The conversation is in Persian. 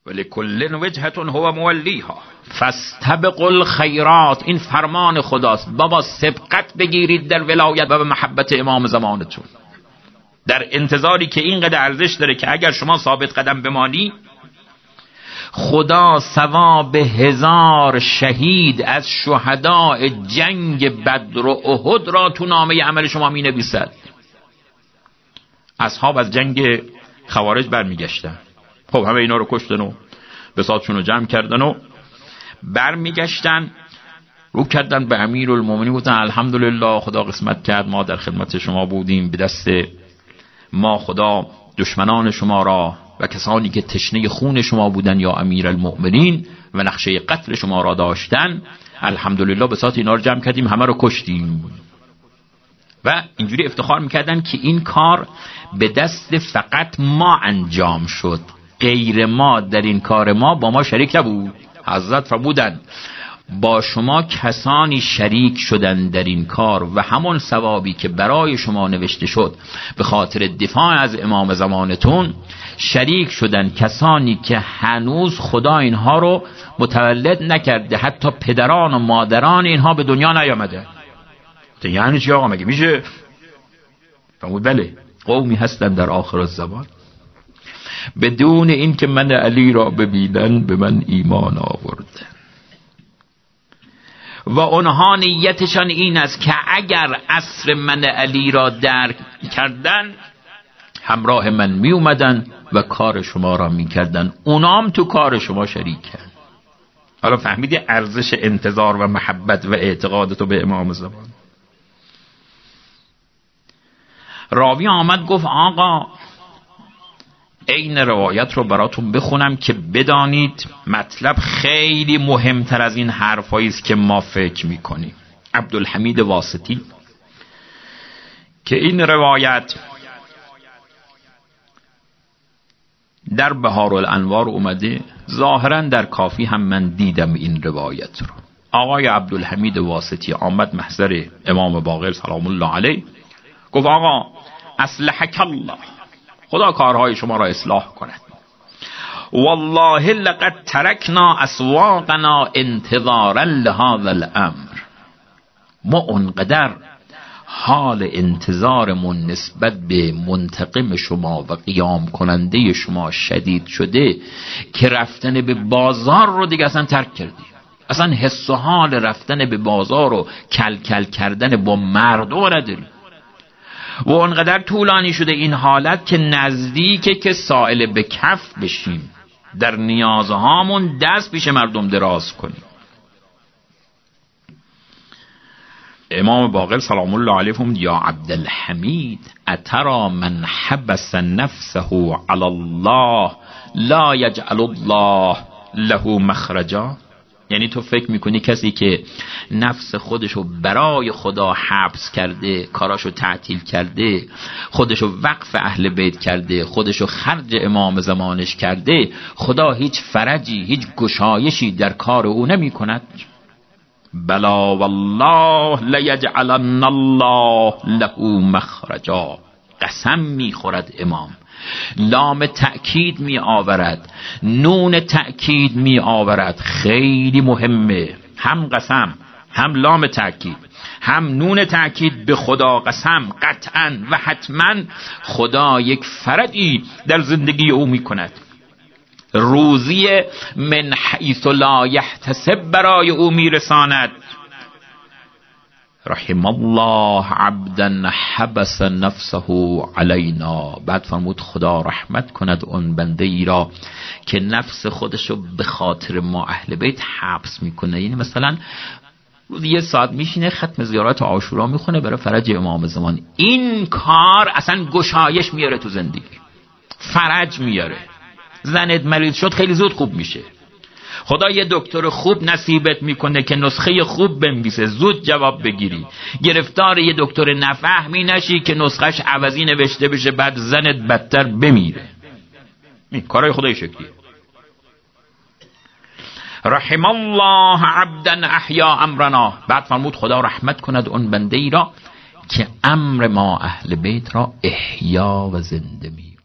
ولکل وجهة هو مولیها فاستبقوا الخیرات. این فرمان خداست. بابا سبقت بگیرید در ولایت و به محبت امام زمانتون، در انتظاری که اینقدر ارزش داره که اگر شما ثابت قدم بمانی، خدا ثواب 1000 شهید از شهداء جنگ بدر و احد را تو نامه عمل شما می نویسد. اصحاب از جنگ خوارج برمیگشتن، خب همه اینا رو کشتن و بساطشون رو جمع کردن و برمیگشتن، رو کردن به امیرالمومنین، گفتن الحمدلله خدا قسمت کرد، ما در خدمت شما بودیم، به دست ما خدا دشمنان شما را و کسانی که تشنه خون شما بودن یا امیرالمؤمنین و نقشه قتل شما را داشتن، الحمدلله بساط اینا رو جمع کردیم، همه رو کشتیم. و اینجوری افتخار میکردن که این کار به دست فقط ما انجام شد، غیر ما در این کار ما با ما شریک نبود. حضرت فرمودند با شما کسانی شریک شدن در این کار و همون ثوابی که برای شما نوشته شد به خاطر دفاع از امام زمانتون، شریک شدن کسانی که هنوز خدا اینها رو متولد نکرده، حتی پدران و مادران اینها به دنیا نیامده. یعنی چی آقا، مگه میشه؟ فرمود بله، قومی هستن در آخر الزمان بدون این که من علی را ببینن به من ایمان آوردن و اونها نیتشان این است که اگر عصر من علی را درک کردن همراه من می اومدن و کار شما را می کردن، اونام تو کار شما شریکن. حالا فهمیدی ارزش انتظار و محبت و اعتقادتو به امام زمان؟ راوی آمد گفت آقا این روایت رو براتون بخونم که بدانید مطلب خیلی مهمتر از این حرفایی است که ما فکر میکنیم. عبدالحمید واسطی که این روایت در بهارالانوار اومده، ظاهرا در کافی هم من دیدم این روایت رو. آقای عبدالحمید واسطی آمد محضر امام باقر سلام الله علیه، گفت آقا اصلحک الله، خدا کارهای شما را اصلاح کند. والله لقد ترکنا اسواقنا انتظارا لهذا الامر، ما اونقدر حال انتظارمون نسبت به منتقم شما و قیام کننده شما شدید شده که رفتن به بازار رو دیگه اصلا ترک کردیم. اصلا حس و حال رفتن به بازار و کل کل کردن با مردم نداریم و اونقدر طولانی شده این حالت که نزدیکه که سائل به کف بشیم، در نیازهامون دست پیش مردم دراز کنیم. امام باقر سلام الله علیه فرمود یا عبدالحمید اترا من حبس نفسه علی الله لا یجعل الله له مخرجا؟ یعنی تو فکر میکنی کسی که نفس خودشو برای خدا حبس کرده، کاراشو تعطیل کرده، خودشو وقف اهل بیت کرده، خودشو خرج امام زمانش کرده، خدا هیچ فرجی، هیچ گشایشی در کار او نمی کند؟ بلا والله لیجعلن الله له مخرجا. قسم میخورد امام، لام تأکید می آورد، نون تأکید می آورد، خیلی مهمه، هم قسم هم لام تأکید هم نون تأکید، به خدا قسم قطعا و حتما خدا یک فرجی در زندگی او می کند، روزی من حیث لا یحتسب برای او می رساند. رحم الله عبدا حبس نفسه علینا. بعد فرمود خدا رحمت کند اون بنده ای را که نفس خودشو به خاطر ما اهل بیت حبس میکنه. یعنی مثلا روزی 1 ساعت میشینه ختم زیارت عاشورا میخونه برای فرج امام زمان. این کار اصلا گشایش میاره تو زندگی، فرج میاره. زنت مریض شد خیلی زود خوب میشه، خدا یه دکتر خوب نصیبت میکنه که نسخه خوب بنویسه، زود جواب بگیری. گرفتار یه دکتر نفهمی نشی که نسخش عوضی نوشته بشه بعد زنت بدتر بمیره. این کارهای خدای شکلیه. رحم الله عبدا احیا امرنا. بعد فرمود خدا رحمت کند اون بنده ای را که امر ما اهل بیت را احیا و زنده می